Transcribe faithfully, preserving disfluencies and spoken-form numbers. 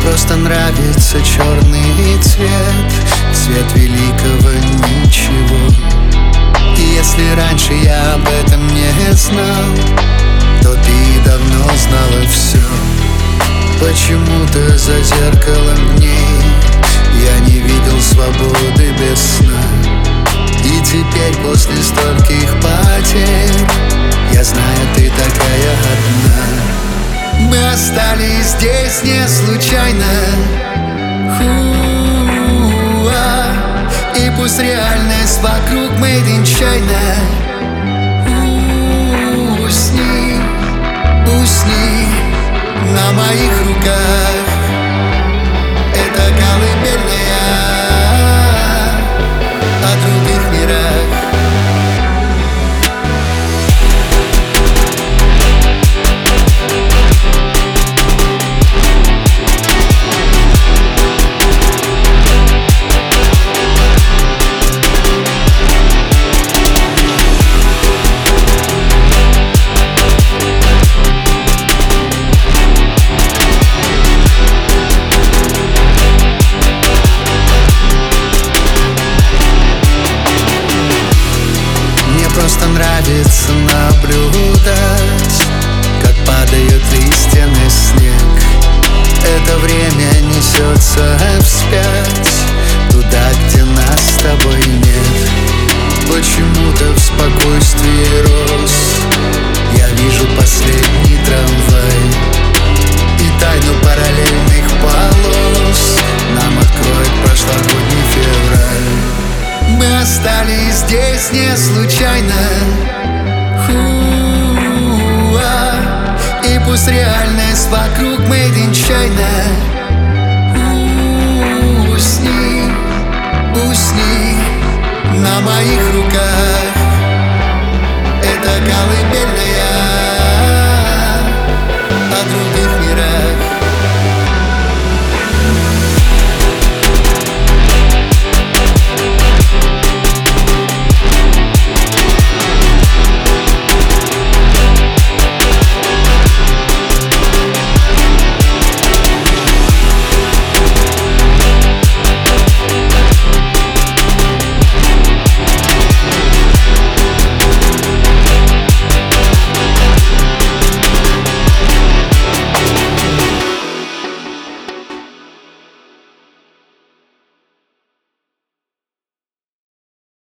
просто нравится черный цвет, цвет великого ничего. И если раньше я об этом не знал, то ты давно знала все. Почему-то за зеркалом дней я не видел свободы без сна. И теперь после стольких потерь я знаю, ты такая одна. Мы остались здесь не случайно. Ху-а. И пусть реальность вокруг made in China. Усни, усни на моих руках. Это колыбельная о других мирах. Просто нравится наблюдать, как падают листья на снег. Это время несется вспять, туда, где нас с тобой нет. Почему-то в спокойствии роз я вижу последний